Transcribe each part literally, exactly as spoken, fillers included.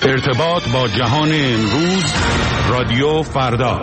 ارتباط با جهان امروز، رادیو فردا.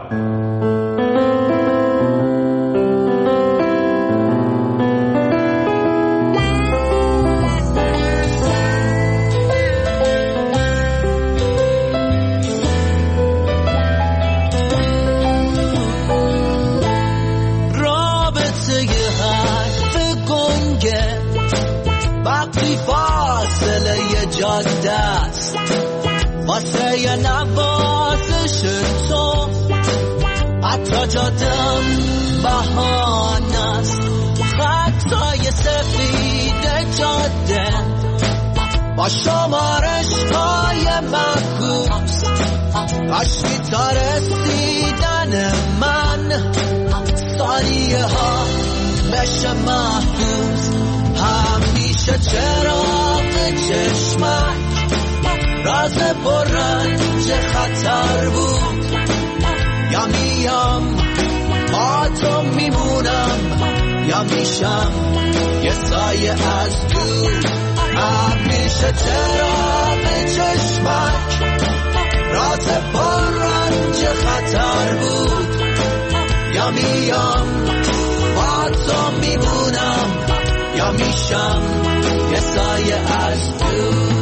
واسه یه نوازش تو حتی جادم بهانه است، خطای سفید جاده با شمارش های معکوس، کاشکی تا رسیدن من ثانیه ها بشه محفوظ. همیشه چراغ چشمک راز پررنج خطر بود، یا میام با تو میمونم یا میشم یه سایه از دور. همیشه چراغ چشمک راز پررنج خطر بود، یا میام با تو میمونم یا میشم یه سایه از دور.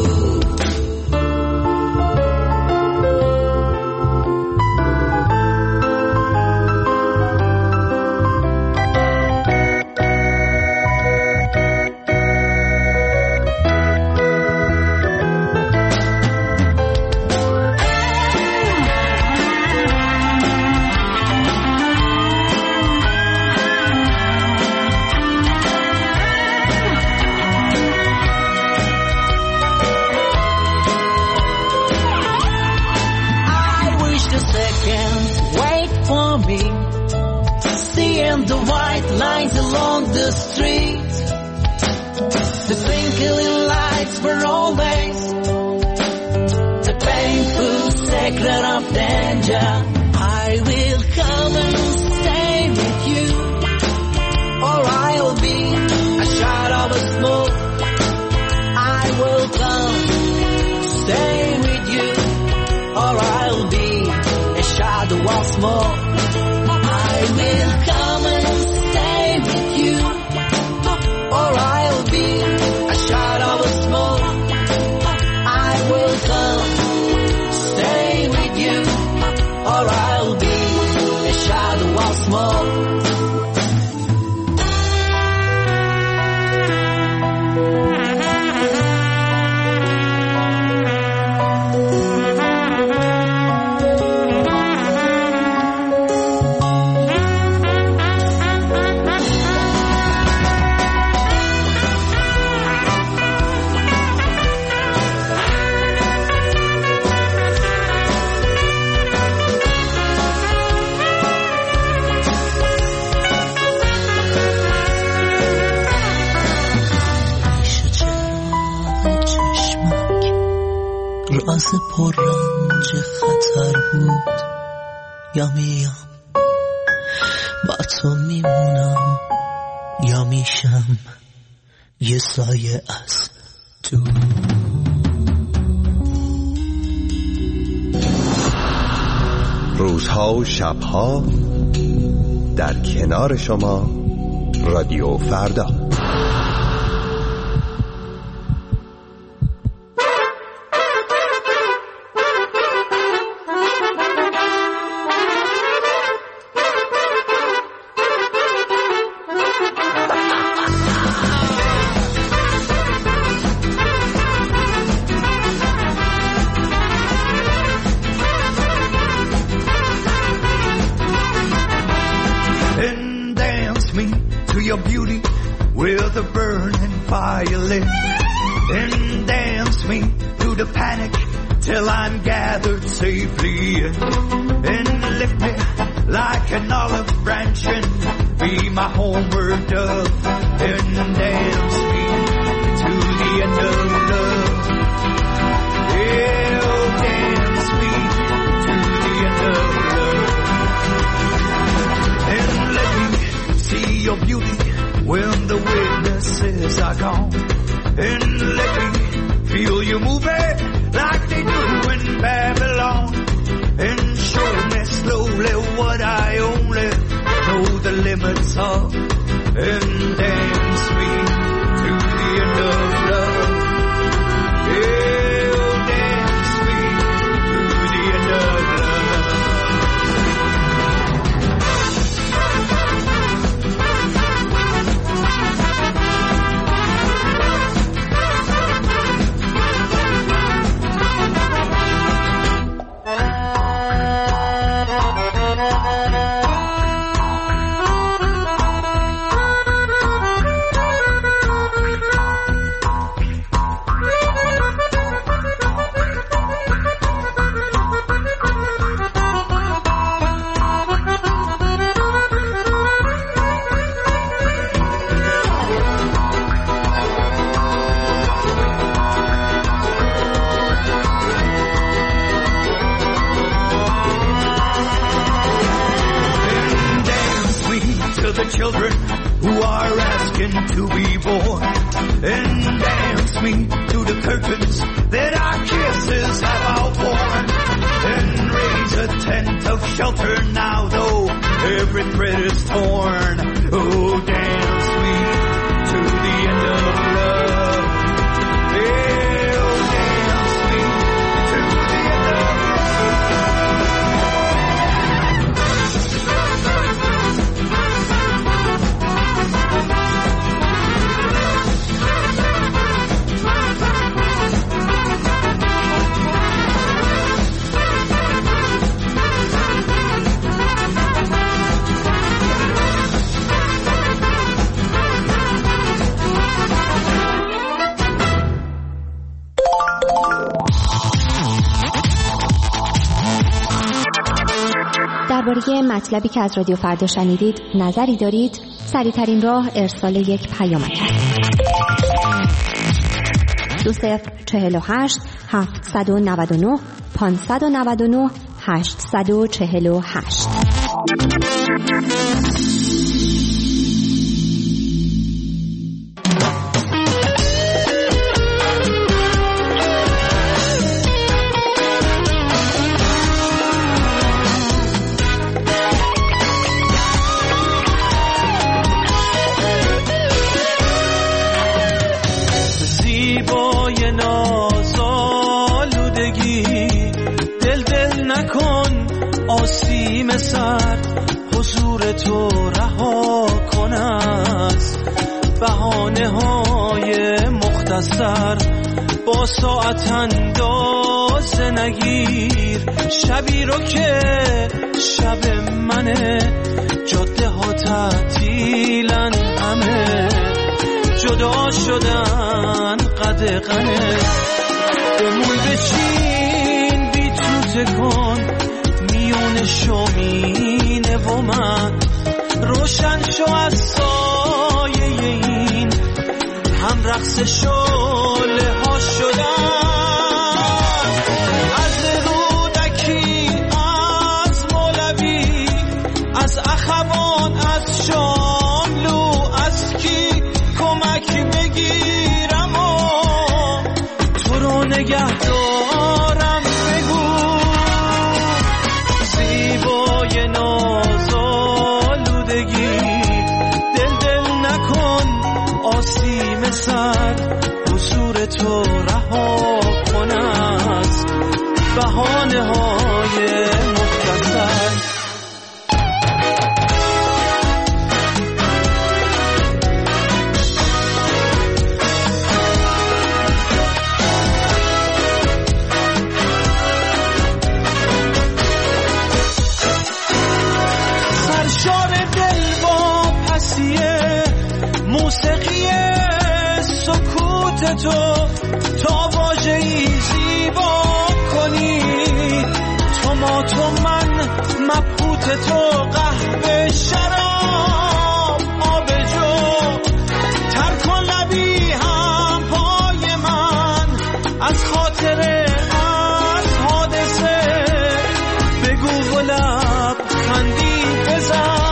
The white lines along the street, the twinkling lights were always the painful secret of danger. I will come and stay with you, or I'll be a shadow of smoke. I will come stay with you, or I'll be a shadow of smoke. I will come and stay with you, or I'll be a shadow of smoke. I will come stay with you, or I'll be a shadow of smoke. راز پررنج خطر بود، یا میام با تو میمونم یا میشم یه سایه از تو. روزها و شبها در کنار شما، رادیو فردا. Till I'm gathered safely in, and lift me like an olive branch and be my homeward dove, and dance me to the end of love. Yeah, oh, dance me to the end of love, and let me see your beauty when the witnesses are gone, and let me feel you moving like soft and dance me to the end of love. Yeah, oh, dance me to the end of children who are asking to be born, and dance me to the curtains that our kisses have outworn, and raise a tent of shelter now though every thread is torn. Oh, dance me to the end of love. Yeah, oh, dance me to the end of درباره مطلبی که از رادیو فردا شنیدید نظری دارید؟ سریع‌ترین راه ارسال یک پیامک است. دو صفر چهل و هشت هفتصد و نود و نه پانصد و نود و نه هشتصد و چهل و هشت. آسیم سر حضور تو رها کن از بهانه های مختصر، با ساعت اندازه نگیر شبی رو که شب منه، جاده ها تعطیلن همه، جدا شدن قدغنه، بمون بچین بی تو تکن میون شومینه و من، روشن شو از سایه این هم رقص شعله ها شدن، از رودکی از مولوی از اخوان از شاملو از کی کمک بگیرم و تو رو نگه دارم، بگو زیبای نازآلودگی دل دل نکن آسیم سر حضور تو رها کن از بهانه های مختصر. موسیقی سکوت تو تا واژه‌ای زیبا کنی، تو ما تو من مبهوت تو، قهوه شراب آب جو، تر کن لبی هم پای من از خاطره از حادثه، بگو و لب خندی بزن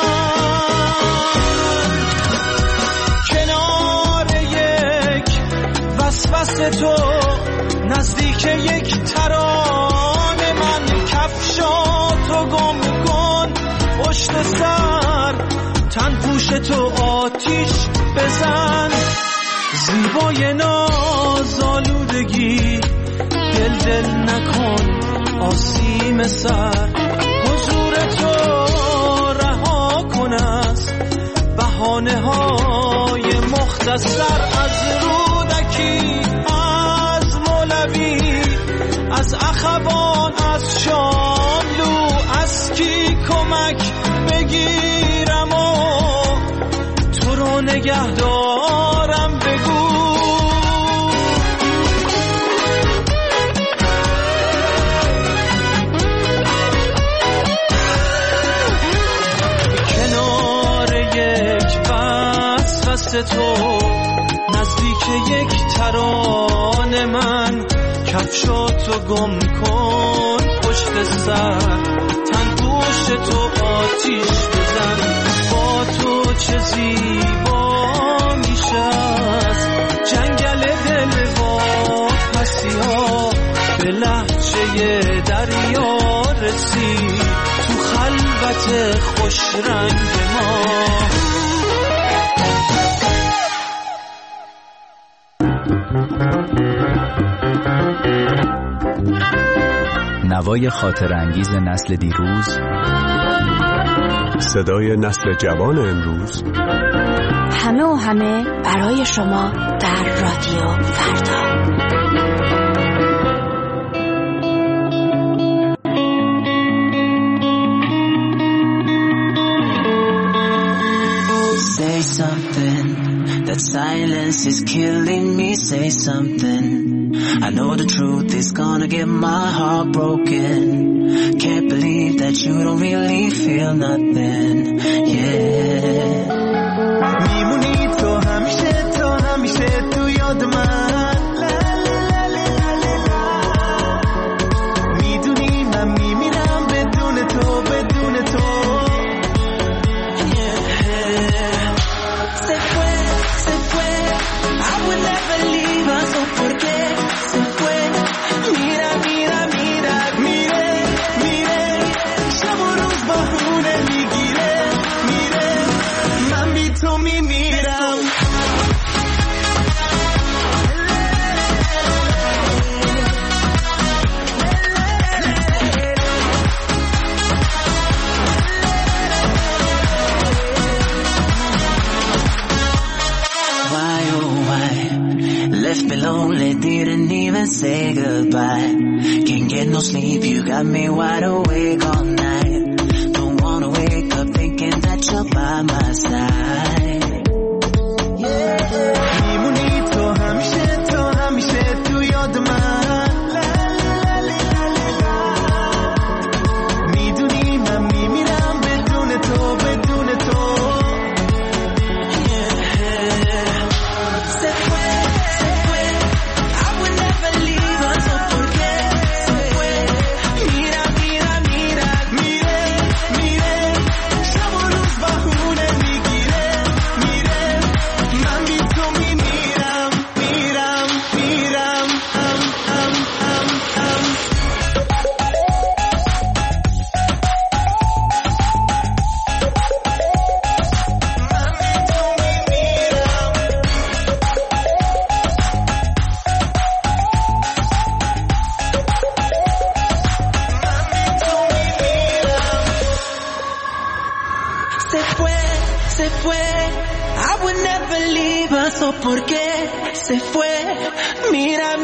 وسوسه تو، نزدیک یک ترانه من، کفشاتو گم کن پشت سر تن پوش تو آتیش بزن. زیبای نازآلودگی دل دل نکن آسیم سر. حضور تو رها کن از بهانه های مختصر. از رودکی، از مولوی، از اخوان، از شاملو، از کی کمک بگیرم و تو رو نگه دارم بگو. کنار یک وسوسه تو نزدیک یک ترانه من کفشاتو گم کن پشت سر. تن پوش تو آتیش بزن. با تو چه زیبا میشه از جنگل دل واپسی ها به لهجه دریا رسید تو خلوت خوش رنگ ما. نوای خاطر انگیز نسل دیروز، صدای نسل جوان امروز، همه و همه برای شما در رادیو فردا. Say something, that silence is killing me. Say something, I know the truth is gonna get my heart broken. Can't believe that you don't really feel nothing, yeah. میمونی تو همیشه، تو همیشه تو یاد من. میدونی من میمیرم بدون تو، بدون تو. Se fue, se fue, I would never leave her, so por qué se fue? Mira, mira, mira, mire, mire, شبونوز بهونه میگیره، میره، من بی تو میمیرم. Left me lonely, didn't even say goodbye. Can't get no sleep, you got me wide awake all night. Don't wanna wake up thinking that you're by my side. میمونی تو همیشه، تو همیشه تو یاد من. میدونی من میمیرم بدون تو، بدون تو. ¿Por qué se fue? Mira,